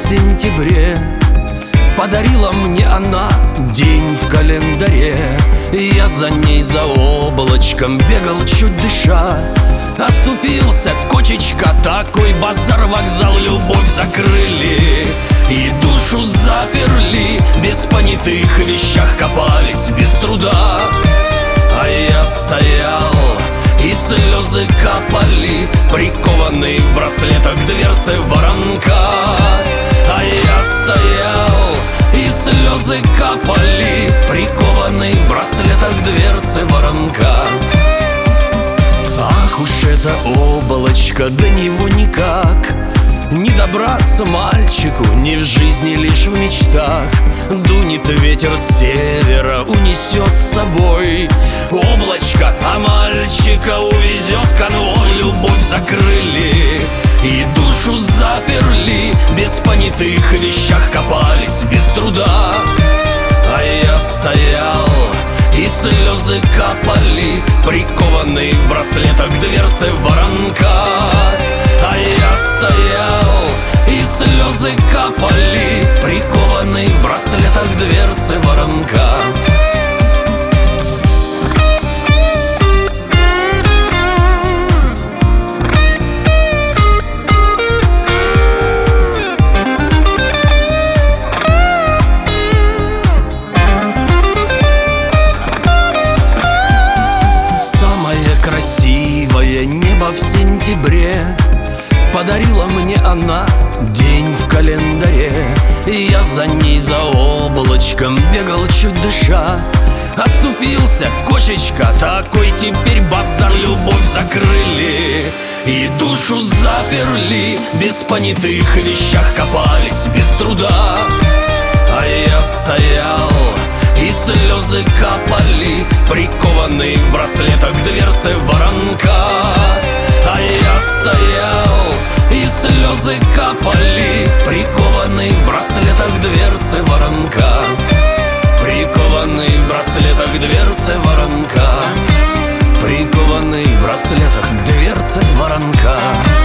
сентябре подарила мне она день в календаре. Я за ней за облачком бегал, чуть дыша. Оступился, кочечка, такой базар, вокзал, любовь закрыли и душу заперли. Без понятых вещах копались без труда. А я стоял, и слезы капали, прикованный в браслетах к дверце воронка. А я стоял, и слезы капали, прикованный в браслетах к дверце воронка. Ах уж это облачко, до него никак не добраться мальчику, ни в жизни, лишь в мечтах. Дунет ветер с севера, унесет с собой облачко, а мальчика увезет конвой. Любовь закрыли и душу заперли, без понятых вещах копались без труда. А я стоял, и слезы капали, прикованный в браслетах к дверце воронка. А я стоял, и слезы капали, прикованный в браслетах к дверце воронка. Красивое небо в сентябре подарила мне она день в календаре. И я за ней за облачком бегал, чуть дыша. Оступился, кочечка, такой теперь базар. Любовь закрыли и душу заперли, без понятых вещах копались без труда. А я стоял, и слезы капали, прикованный в браслетах к дверце воронка. А я стоял, и слезы капали, прикованный в браслетах к дверце воронка. Прикованный в браслетах к дверце воронка. Прикованный в браслетах к дверце воронка.